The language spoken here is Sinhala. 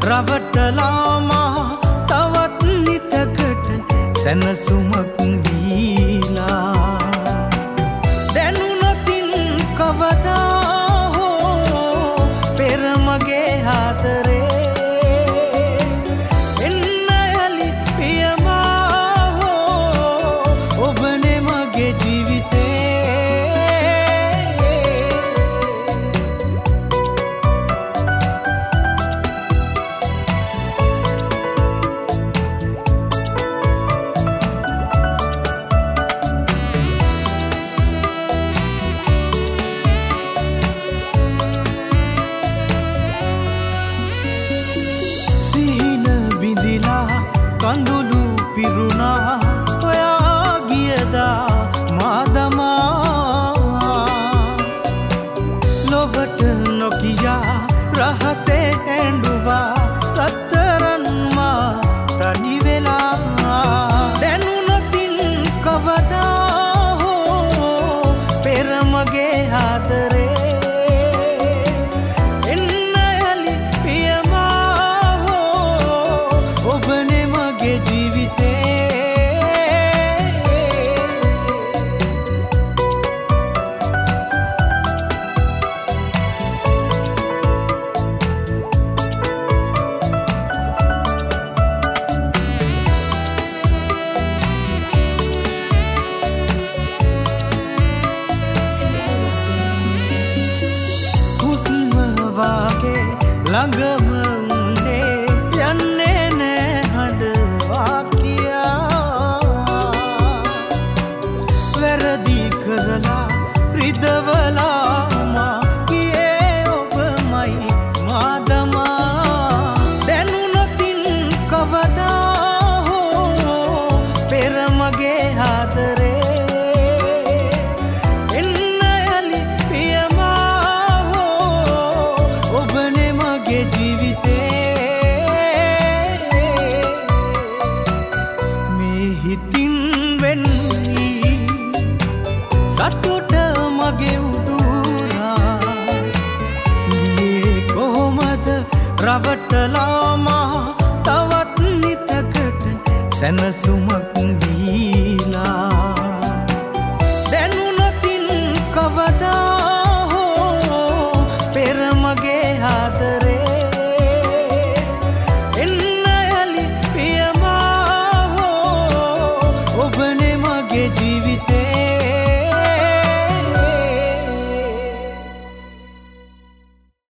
රවටලාමා තවත් නිතකට සැනසුමක් දීලා දැනුනොතින් කවදා හෝ පෙර මගේ ආදරේ එන්න යලි පියමා හෝ ඔබනේ මගේ ජීවිතේ කඳුළු පිරුණා ඔයා ගියදා මාදමා ලොවට නොකියා රහසේ ඇඬුවා රත්තරන්මා තනි වෙලා දැනුනොතින් කවදා හෝ පෙර මගේ ආදරේ එන්න යලි පියමා හෝ ඔබනේ ළඟම උනේ යන්නේ නෑ හඬවා කියා වැරදි කරලා රිදවලා මා කියේ ඔබමයි මාදමා දැනුනොතින් කවදා හෝ පෙර මගේ ආදරේ හිතින් වෙන්නේ සතුට මගේ උදුරා ඊයේ කොහොමද රවටලාමා තවත් නිතකට සැනසුමක් දීලා දැනුනොතින් කවදා හෝ පෙර මගේ ආදරේ